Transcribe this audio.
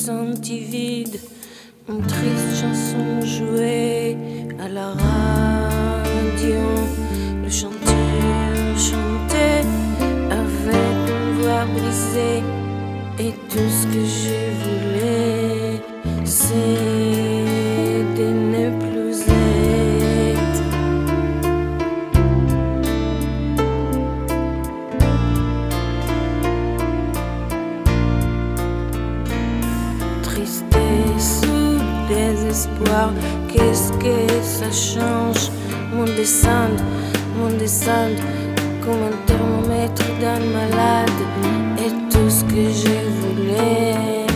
senti vide. Une triste chanson jouée à la radio. Le chanteur chantait avec une voix brisée. Et tout ce que je voulais, c'est de ne plus être. Tristesse ou désespoir, qu'est-ce que ça change? Mon descend comme un thermomètre d'un malade. Et tout ce que je voulais,